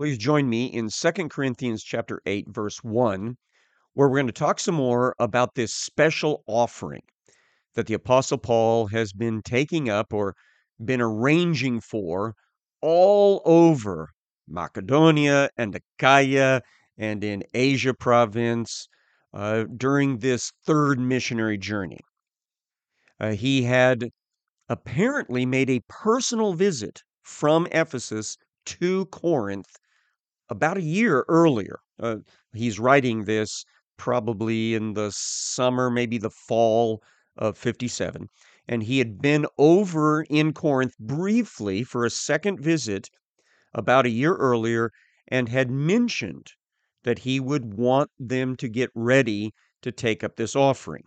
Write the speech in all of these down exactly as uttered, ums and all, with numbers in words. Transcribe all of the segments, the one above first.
Please join me in Second Corinthians chapter eight, verse one, where we're going to talk some more about this special offering that the Apostle Paul has been taking up or been arranging for all over Macedonia and Achaia and in Asia province uh, during this third missionary journey. Uh, he had apparently made a personal visit from Ephesus to Corinth about a year earlier. Uh, he's writing this probably in the summer, maybe the fall of fifty-seven. And he had been over in Corinth briefly for a second visit about a year earlier and had mentioned that he would want them to get ready to take up this offering.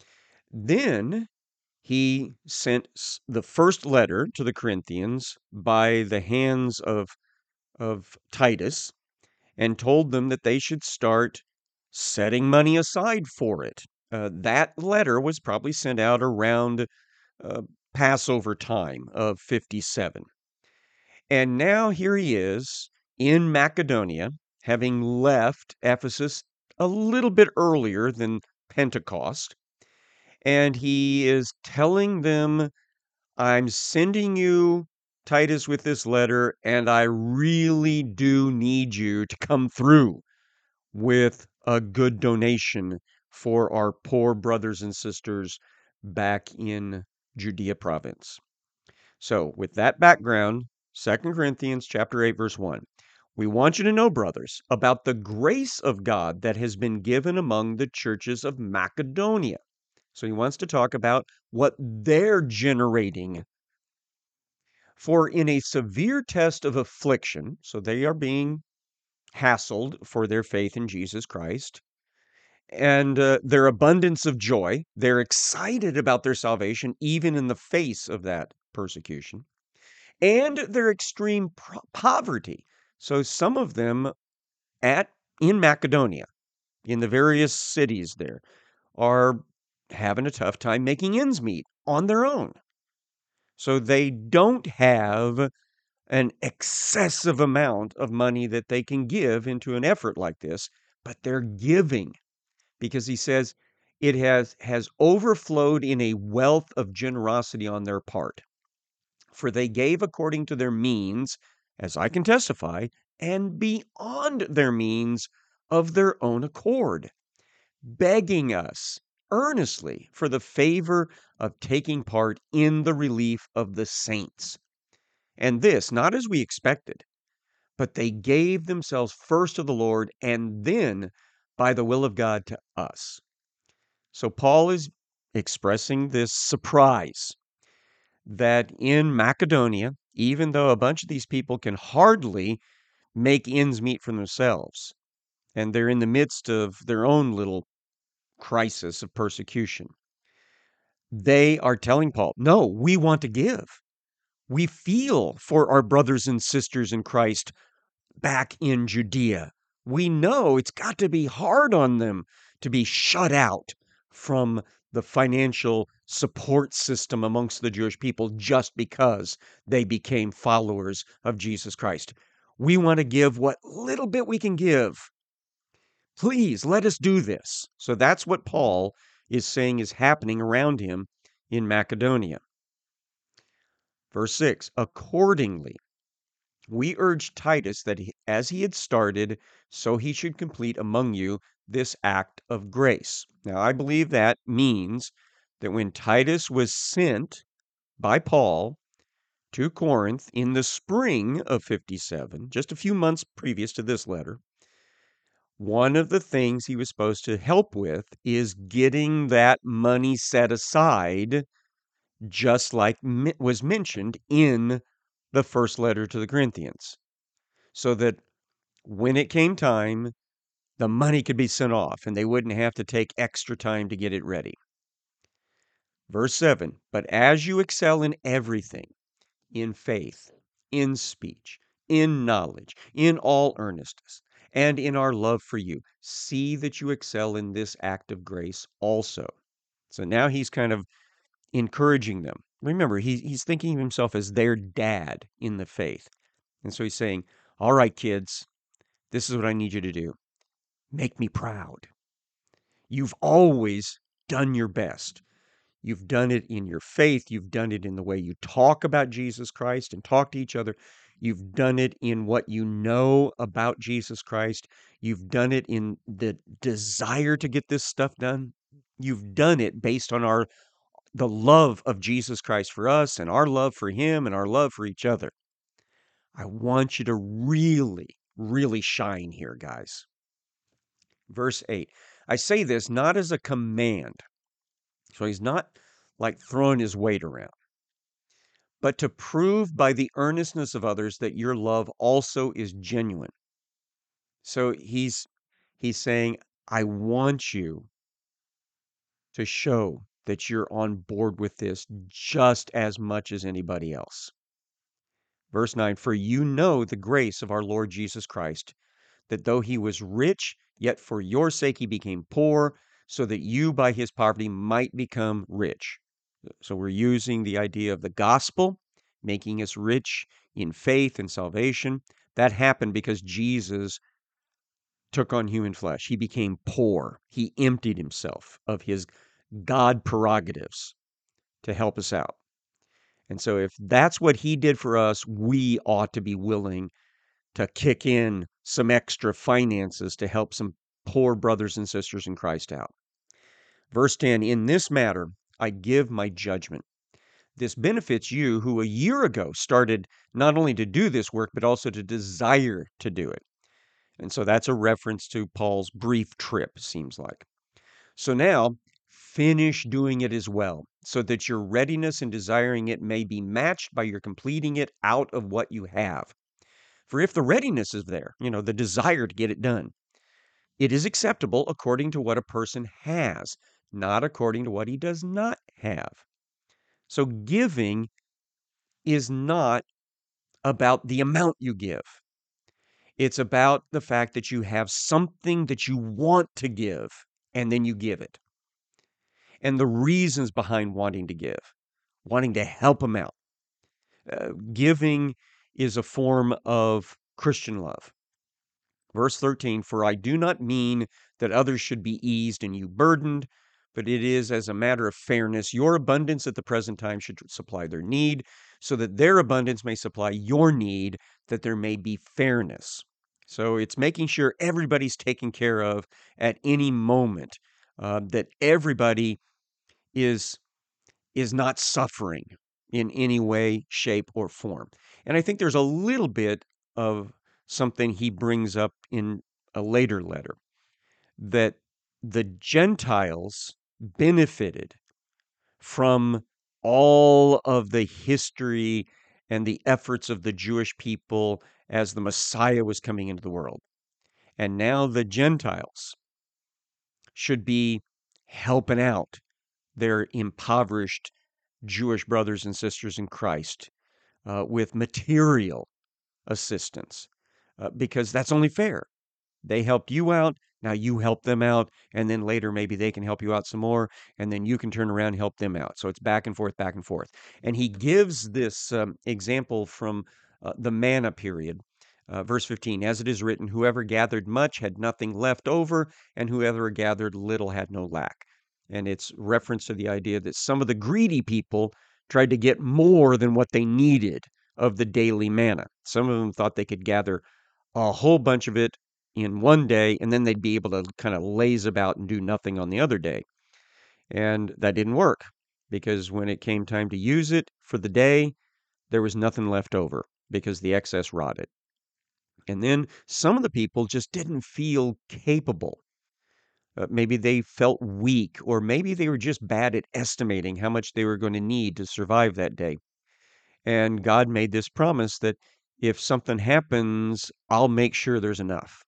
Then he sent the first letter to the Corinthians by the hands of, of Titus and told them that they should start setting money aside for it. Uh, that letter was probably sent out around uh, Passover time of fifty-seven. And now here he is in Macedonia, having left Ephesus a little bit earlier than Pentecost. And he is telling them, I'm sending you, Titus, with this letter, and I really do need you to come through with a good donation for our poor brothers and sisters back in Judea province. So, with that background, Second Corinthians chapter eight verse one. We want you to know, brothers, about the grace of God that has been given among the churches of Macedonia. So he wants to talk about what they're generating. For in a severe test of affliction, so they are being hassled for their faith in Jesus Christ, and uh, their abundance of joy, they're excited about their salvation, even in the face of that persecution, and their extreme pro- poverty. So some of them at in Macedonia, in the various cities there, are having a tough time making ends meet on their own. So they don't have an excessive amount of money that they can give into an effort like this, but they're giving because he says it has has overflowed in a wealth of generosity on their part. For they gave according to their means, as I can testify, and beyond their means of their own accord, begging us earnestly for the favor of taking part in the relief of the saints. And this, not as we expected, but they gave themselves first to the Lord and then by the will of God to us. So Paul is expressing this surprise that in Macedonia, even though a bunch of these people can hardly make ends meet for themselves, and they're in the midst of their own little crisis of persecution, they are telling Paul, no, we want to give. We feel for our brothers and sisters in Christ back in Judea. We know it's got to be hard on them to be shut out from the financial support system amongst the Jewish people just because they became followers of Jesus Christ. We want to give what little bit we can give. Please let us do this. So that's what Paul is saying is happening around him in Macedonia. Verse six, accordingly, we urge Titus that he, as he had started, so he should complete among you this act of grace. Now, I believe that means that when Titus was sent by Paul to Corinth in the spring of fifty-seven, just a few months previous to this letter, one of the things he was supposed to help with is getting that money set aside, just like was mentioned in the first letter to the Corinthians, so that when it came time, the money could be sent off and they wouldn't have to take extra time to get it ready. Verse seven, but as you excel in everything, in faith, in speech, in knowledge, in all earnestness, and in our love for you, see that you excel in this act of grace also. So now he's kind of encouraging them. Remember, he, he's thinking of himself as their dad in the faith. And so he's saying, All right, kids, this is what I need you to do. Make me proud. You've always done your best. You've done it in your faith. You've done it in the way you talk about Jesus Christ and talk to each other. You've done it in what you know about Jesus Christ. You've done it in the desire to get this stuff done. You've done it based on our the love of Jesus Christ for us and our love for him and our love for each other. I want you to really, really shine here, guys. Verse eight. I say this not as a command. So he's not like throwing his weight around, but to prove by the earnestness of others that your love also is genuine. So he's he's saying, I want you to show that you're on board with this just as much as anybody else. Verse nine, for you know the grace of our Lord Jesus Christ, that though he was rich, yet for your sake he became poor, so that you by his poverty might become rich. So we're using the idea of the gospel, making us rich in faith and salvation. That happened because Jesus took on human flesh. He became poor. He emptied himself of his God prerogatives to help us out. And so if that's what he did for us, we ought to be willing to kick in some extra finances to help some poor brothers and sisters in Christ out. Verse ten, in this matter, I give my judgment. This benefits you who a year ago started not only to do this work, but also to desire to do it. And so that's a reference to Paul's brief trip, seems like. So now, finish doing it as well, so that your readiness in desiring it may be matched by your completing it out of what you have. For if the readiness is there, you know, the desire to get it done, it is acceptable according to what a person has, not according to what he does not have. So giving is not about the amount you give. It's about the fact that you have something that you want to give, and then you give it. And the reasons behind wanting to give, wanting to help them out. Uh, giving is a form of Christian love. Verse thirteen, for I do not mean that others should be eased and you burdened, but it is as a matter of fairness. Your abundance at the present time should supply their need, so that their abundance may supply your need, that there may be fairness. So it's making sure everybody's taken care of at any moment, uh, that everybody is is not suffering in any way, shape, or form. And I think there's a little bit of something he brings up in a later letter, that the Gentiles benefited from all of the history and the efforts of the Jewish people as the Messiah was coming into the world. And now the Gentiles should be helping out their impoverished Jewish brothers and sisters in Christ uh, with material assistance, uh, because that's only fair. They helped you out, now you help them out, and then later maybe they can help you out some more, and then you can turn around and help them out. So it's back and forth, back and forth. And he gives this um, example from uh, the manna period. Uh, verse fifteen, as it is written, whoever gathered much had nothing left over, and whoever gathered little had no lack. And it's reference to the idea that some of the greedy people tried to get more than what they needed of the daily manna. Some of them thought they could gather a whole bunch of it in one day, and then they'd be able to kind of laze about and do nothing on the other day. And that didn't work, because when it came time to use it for the day, there was nothing left over because the excess rotted. And then some of the people just didn't feel capable. Uh, maybe they felt weak, or maybe they were just bad at estimating how much they were going to need to survive that day. And God made this promise that if something happens, I'll make sure there's enough.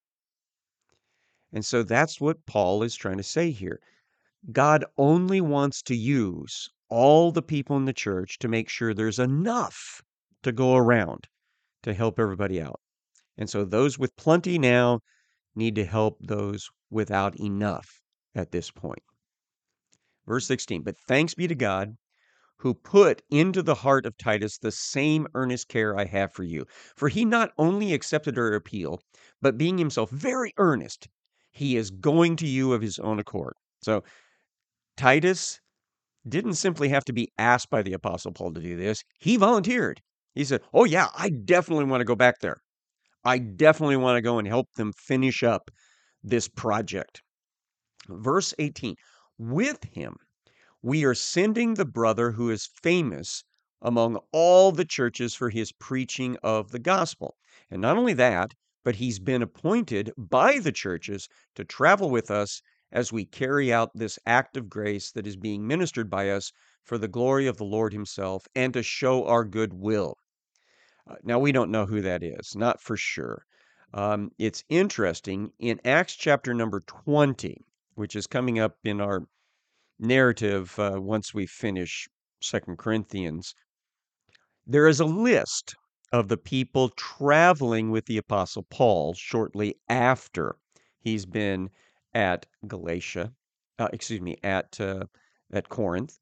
And so that's what Paul is trying to say here. God only wants to use all the people in the church to make sure there's enough to go around to help everybody out. And so those with plenty now need to help those without enough at this point. Verse sixteen, but thanks be to God who put into the heart of Titus the same earnest care I have for you. For he not only accepted our appeal, but being himself very earnest, he is going to you of his own accord. So Titus didn't simply have to be asked by the Apostle Paul to do this. He volunteered. He said, "Oh, yeah, I definitely want to go back there. I definitely want to go and help them finish up this project." Verse eighteen, with him we are sending the brother who is famous among all the churches for his preaching of the gospel. And not only that, but he's been appointed by the churches to travel with us as we carry out this act of grace that is being ministered by us for the glory of the Lord himself and to show our goodwill. Uh, now, we don't know who that is, not for sure. Um, it's interesting in Acts chapter number twenty, which is coming up in our narrative uh, once we finish Second Corinthians, there is a list of the people traveling with the Apostle Paul shortly after he's been at Galatia, uh, excuse me, at uh, at Corinth,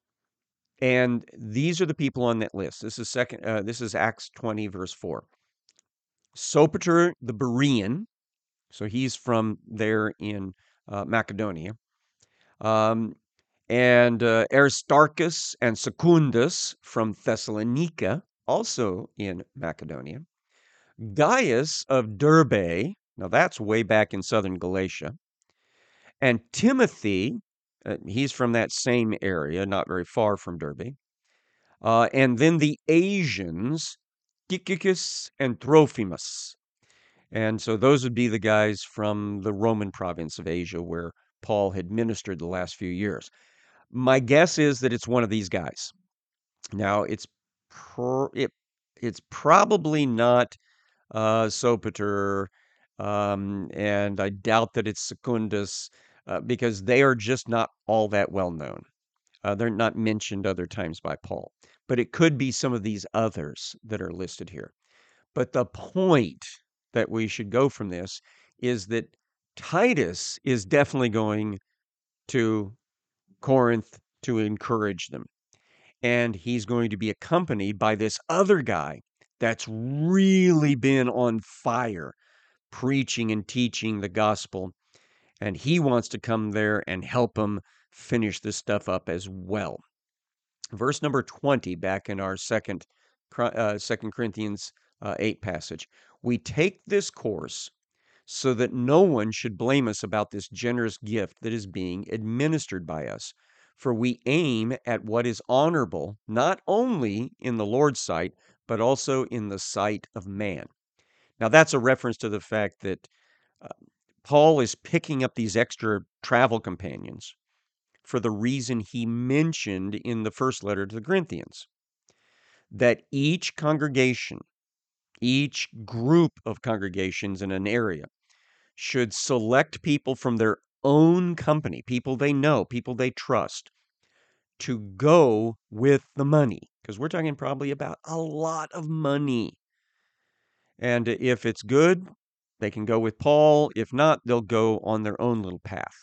and these are the people on that list. This is second. Uh, this is Acts twenty, verse four. Sopater the Berean, so he's from there in uh, Macedonia. Um, and uh, Aristarchus and Secundus from Thessalonica, also in Macedonia. Gaius of Derbe, now that's way back in southern Galatia. And Timothy, uh, he's from that same area, not very far from Derbe. Uh, and then the Asians, Tychicus and Trophimus. And so those would be the guys from the Roman province of Asia where Paul had ministered the last few years. My guess is that it's one of these guys. Now, it's pr- it, it's probably not uh, Sopater, um, and I doubt that it's Secundus uh, because they are just not all that well known. Uh, they're not mentioned other times by Paul, but it could be some of these others that are listed here. But the point that we should go from this is that Titus is definitely going to Corinth to encourage them. And he's going to be accompanied by this other guy that's really been on fire preaching and teaching the gospel. And he wants to come there and help them finish this stuff up as well. Verse number twenty, back in our second, uh, second Corinthians uh, eight passage. We take this course so that no one should blame us about this generous gift that is being administered by us. For we aim at what is honorable, not only in the Lord's sight, but also in the sight of man. Now, that's a reference to the fact that uh, Paul is picking up these extra travel companions for the reason he mentioned in the first letter to the Corinthians, that each congregation, each group of congregations in an area should select people from their own company, people they know, people they trust, to go with the money. Because we're talking probably about a lot of money. And if it's good, they can go with Paul. If not, they'll go on their own little path.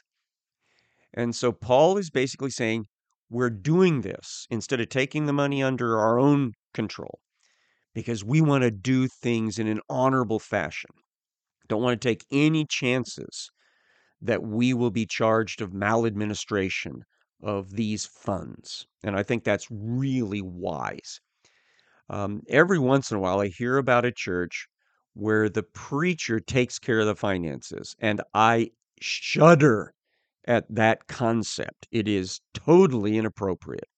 And so Paul is basically saying, we're doing this instead of taking the money under our own control because we want to do things in an honorable fashion. Don't want to take any chances that we will be charged of maladministration of these funds. And I think that's really wise. Um, every once in a while, I hear about a church where the preacher takes care of the finances, and I shudder at that concept. It is totally inappropriate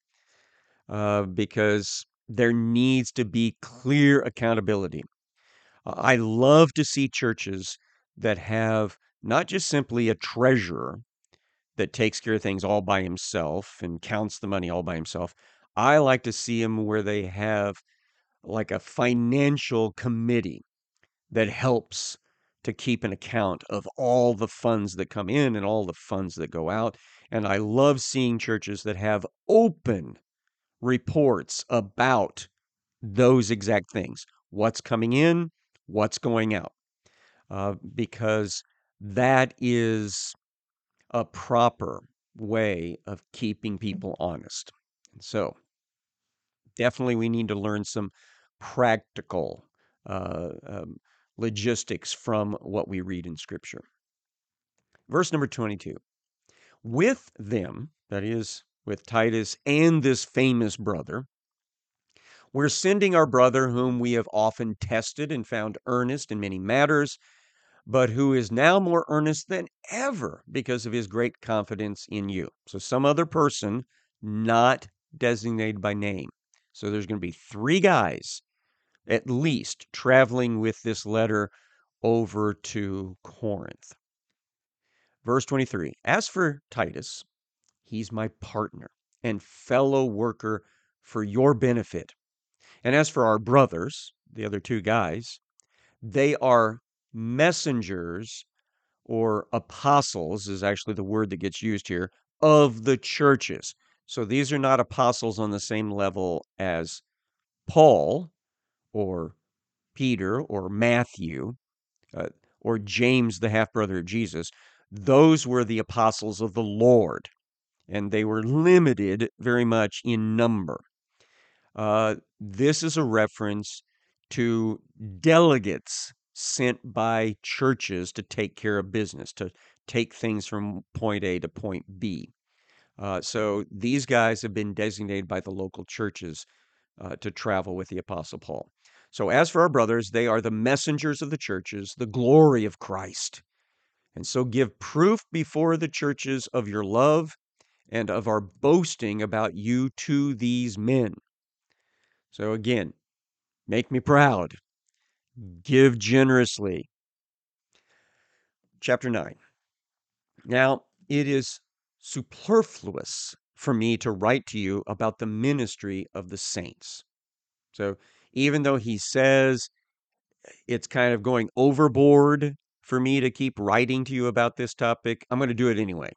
uh, because there needs to be clear accountability. Uh, I love to see churches that have not just simply a treasurer that takes care of things all by himself and counts the money all by himself. I like to see them where they have like a financial committee that helps to keep an account of all the funds that come in and all the funds that go out. And I love seeing churches that have open reports about those exact things. What's coming in, what's going out. Uh, because that is a proper way of keeping people honest. So definitely we need to learn some practical uh, um, logistics from what we read in Scripture. Verse number twenty-two. With them, that is, with Titus and this famous brother, we're sending our brother whom we have often tested and found earnest in many matters, but who is now more earnest than ever because of his great confidence in you. So some other person not designated by name. So there's going to be three guys at least traveling with this letter over to Corinth. Verse twenty-three. As for Titus, he's my partner and fellow worker for your benefit. And as for our brothers, the other two guys, they are messengers or apostles, is actually the word that gets used here, of the churches. So these are not apostles on the same level as Paul or Peter or Matthew uh, or James, the half brother of Jesus. Those were the apostles of the Lord, and they were limited very much in number. Uh, this is a reference to delegates sent by churches to take care of business, to take things from point A to point B. Uh, so these guys have been designated by the local churches uh, to travel with the Apostle Paul. So as for our brothers, they are the messengers of the churches, the glory of Christ. And so give proof before the churches of your love and of our boasting about you to these men. So again, make me proud. Give generously. Chapter nine. Now, it is superfluous for me to write to you about the ministry of the saints. So even though he says it's kind of going overboard for me to keep writing to you about this topic, I'm going to do it anyway.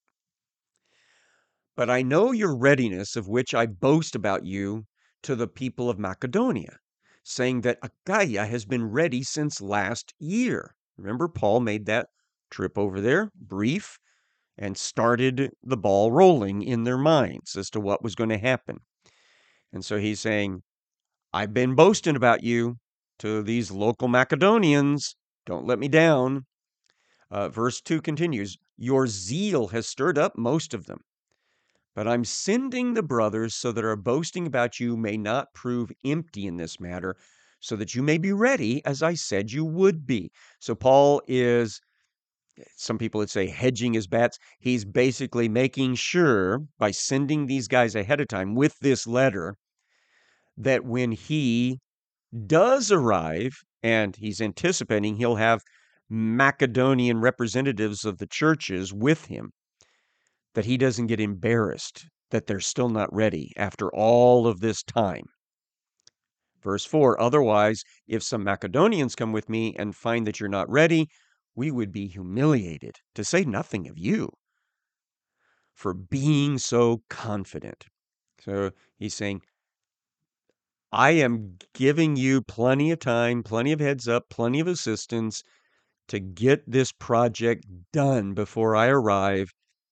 But I know your readiness, of which I boast about you to the people of Macedonia, saying that Achaia has been ready since last year. Remember, Paul made that trip over there, brief, and started the ball rolling in their minds as to what was going to happen. And so he's saying, I've been boasting about you to these local Macedonians. Don't let me down. Uh, verse two continues, your zeal has stirred up most of them. But I'm sending the brothers so that our boasting about you may not prove empty in this matter, so that you may be ready as I said you would be. So Paul is, some people would say, hedging his bets. He's basically making sure by sending these guys ahead of time with this letter that when he does arrive, and he's anticipating he'll have Macedonian representatives of the churches with him, that he doesn't get embarrassed that they're still not ready after all of this time. Verse four, otherwise, if some Macedonians come with me and find that you're not ready, we would be humiliated, to say nothing of you, for being so confident. So he's saying, I am giving you plenty of time, plenty of heads up, plenty of assistance to get this project done before I arrive.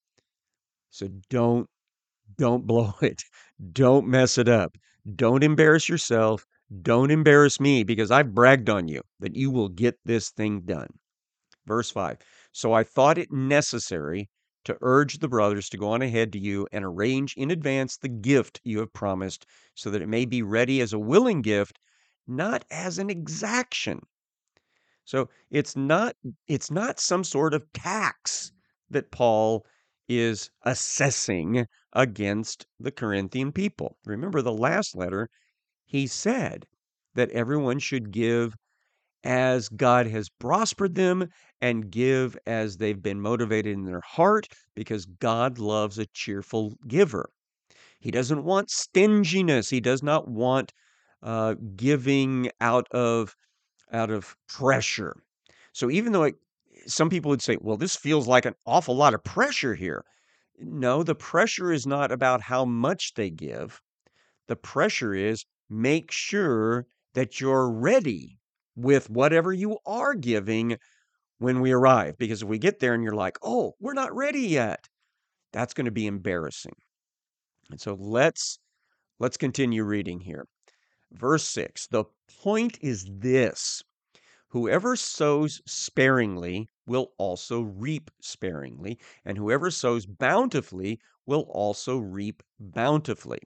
So don't Don't blow it. Don't mess it up. Don't embarrass yourself. Don't embarrass me, because I've bragged on you that you will get this thing done. Verse five. So I thought it necessary to urge the brothers to go on ahead to you and arrange in advance the gift you have promised, so that it may be ready as a willing gift, not as an exaction. So it's not it's not some sort of tax that Paul is assessing against the Corinthian people. Remember the last letter, he said that everyone should give as God has prospered them and give as they've been motivated in their heart, because God loves a cheerful giver. He doesn't want stinginess. He does not want uh, giving out of out of pressure. So even though it, some people would say, well, this feels like an awful lot of pressure here. No, the pressure is not about how much they give. The pressure is make sure that you're ready with whatever you are giving when we arrive. Because if we get there and you're like, oh, we're not ready yet, that's going to be embarrassing. And so let's Let's continue reading here. Verse six, the point is this: whoever sows sparingly will also reap sparingly, and whoever sows bountifully will also reap bountifully.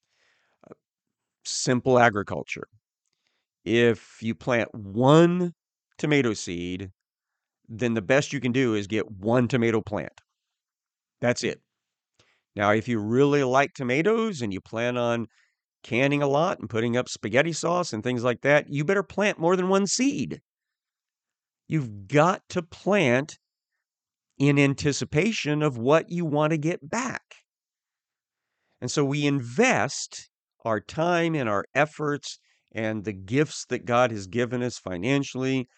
Simple agriculture. If you plant one tomato seed, then the best you can do is get one tomato plant. That's it. Now, if you really like tomatoes and you plan on canning a lot and putting up spaghetti sauce and things like that, you better plant more than one seed. You've got to plant in anticipation of what you want to get back. And so we invest our time and our efforts and the gifts that God has given us financially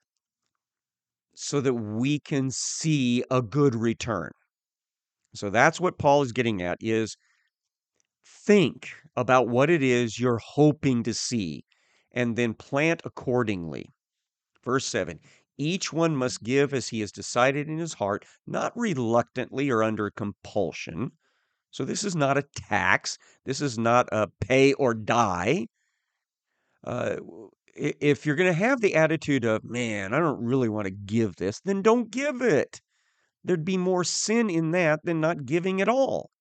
so that we can see a good return. So that's what Paul is getting at, is think about what it is you're hoping to see and then plant accordingly. Verse seven, each one must give as he has decided in his heart, not reluctantly or under compulsion. So this is not a tax. This is not a pay or die. Uh, if you're going to have the attitude of, man, I don't really want to give this, then don't give it. There'd be more sin in that than not giving at all.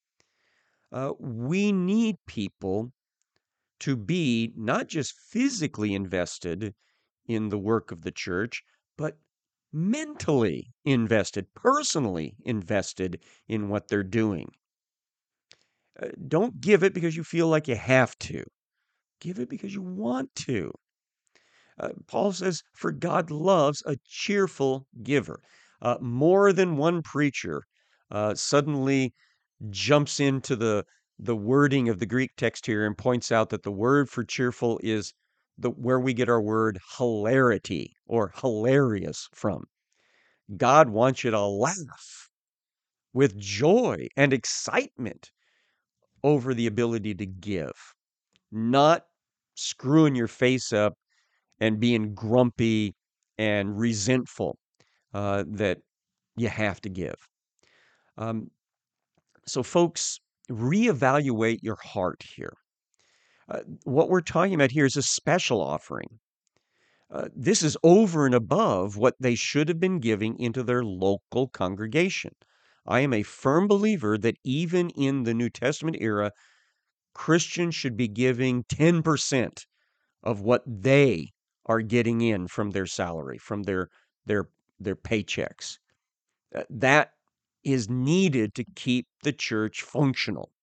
Uh, we need people to be not just physically invested in the work of the church, but mentally invested, personally invested in what they're doing. Uh, don't give it because you feel like you have to. Give it because you want to. Uh, Paul says, for God loves a cheerful giver. Uh, more than one preacher uh, suddenly jumps into the the wording of the Greek text here and points out that the word for cheerful is the where we get our word hilarity or hilarious from. God wants you to laugh with joy and excitement over the ability to give, not screwing your face up and being grumpy and resentful uh, that you have to give. Um, so, folks, reevaluate your heart here. Uh, what we're talking about here is a special offering. Uh, this is over and above what they should have been giving into their local congregation. I am a firm believer that even in the New Testament era, Christians should be giving ten percent of what they are getting in from their salary, from their their their paychecks. Uh, That is needed to keep the church functional.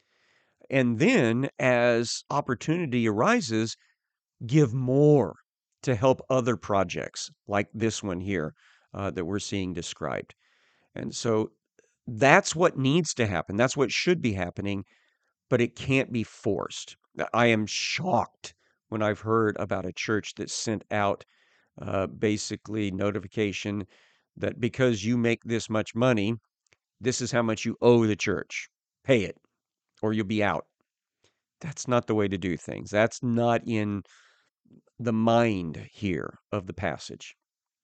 And then as opportunity arises, give more to help other projects like this one here uh, that we're seeing described. And so that's what needs to happen. That's what should be happening, but it can't be forced. I am shocked when I've heard about a church that sent out uh, basically notification that because you make this much money, this is how much you owe the church. Pay it or you'll be out. That's not the way to do things. That's not in the mind here of the passage.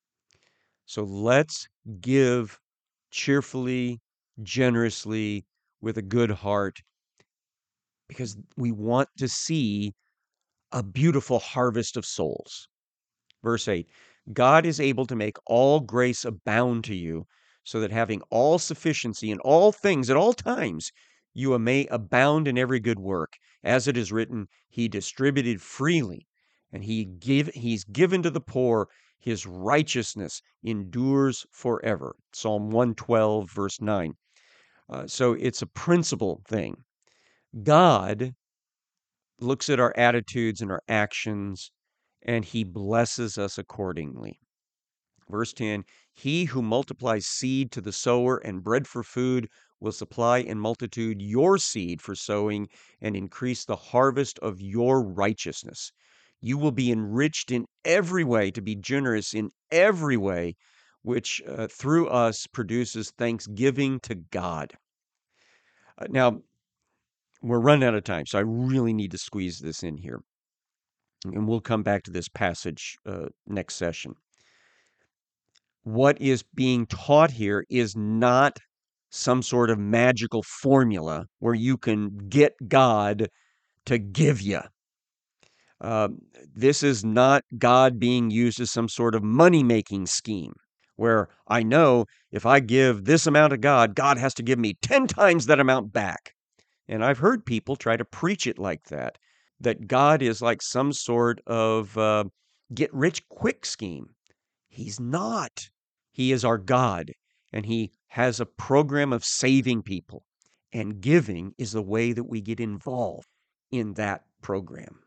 So let's give cheerfully, generously, with a good heart, because we want to see a beautiful harvest of souls. Verse eight, God is able to make all grace abound to you, so that having all sufficiency in all things at all times, you may abound in every good work. As it is written, he distributed freely, and he give, he's given to the poor. His righteousness endures forever. Psalm one twelve, verse nine. Uh, so it's a principle thing. God looks at our attitudes and our actions, and he blesses us accordingly. Verse ten, he who multiplies seed to the sower and bread for food will supply in multitude your seed for sowing and increase the harvest of your righteousness. You will be enriched in every way to be generous in every way, which uh, through us produces thanksgiving to God. Uh, now, we're running out of time, so I really need to squeeze this in here. And we'll come back to this passage uh, next session. What is being taught here is not some sort of magical formula where you can get God to give you. Uh, this is not God being used as some sort of money-making scheme where I know if I give this amount to God, God has to give me ten times that amount back. And I've heard people try to preach it like that, that God is like some sort of uh, get-rich-quick scheme. He's not. He is our God, and He has a program of saving people, and giving is the way that we get involved in that program.